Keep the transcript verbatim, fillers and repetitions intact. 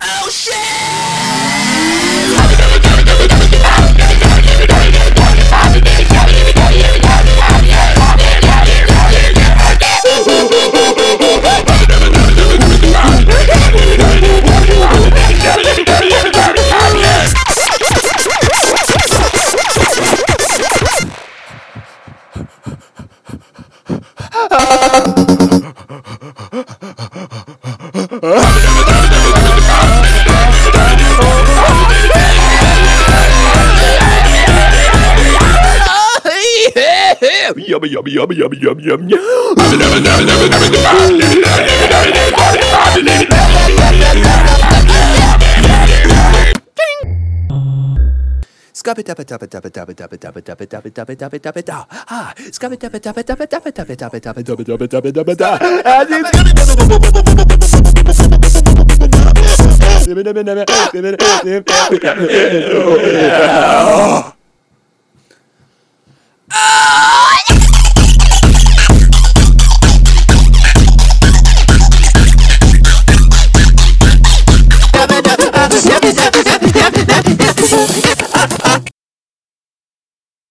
Oh shit! Yummy, yummy, yummy, yummy, yummy, yummy. Scubby dabba dabba dabba dabba dabba dabba dabba dabba dabba dabba dabba da. Ah, scubby dabba dabba dabba dabba dabba dabba dabba dabba dabba dabba dabba da. And it's scubby dabba dabba dabba dabba dabba dabba.